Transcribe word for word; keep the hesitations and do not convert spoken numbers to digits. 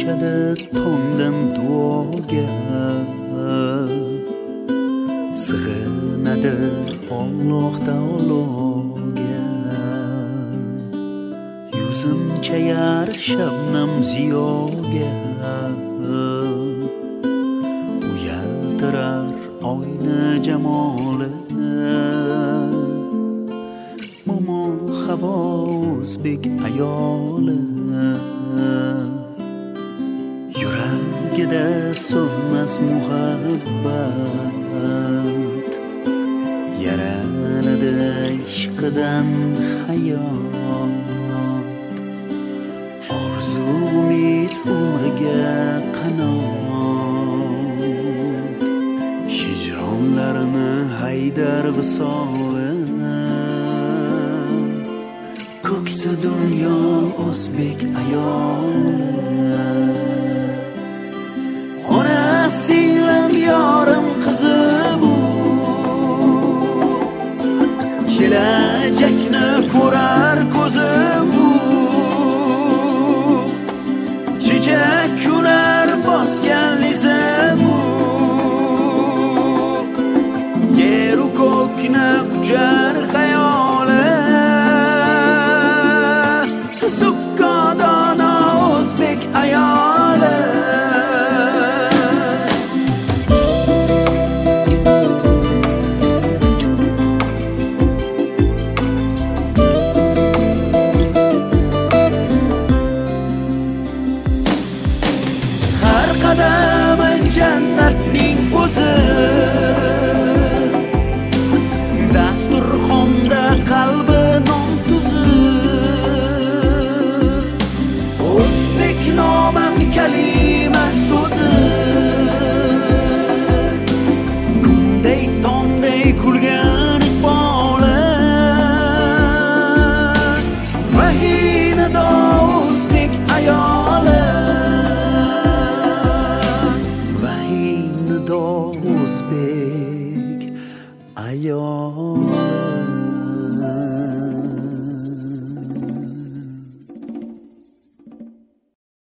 tushadi tongdan duoga, sig'inadi Alloh taologa. Yuzim chayar shabnam ziyoga, uyaltirar oyna jamoli. Momo havo o'zbek ayoli, yuragida so'nmas muhabbat, yaraladi ishqidan hayot. Orzu umid umriga qanot, hijronlarini haydar visoli. Ko'ksi dunyo o'zbek ayoli, ona singlim yorim qizi bu, kelajakni ko'rar ko'zi bu. Chechak kular bosgan liza bu, yeru ko'kni quchar xayoli. Sukkodona o'zbek ayoli, har qadami jannatning o'zi. Dasturxonda qalbi non tuzi, o'zbek nomim kalima so'zi. Kunday tongday kulgan iqboli, vahinada o'zbek ayoli, vahinada o'zbek ayoli.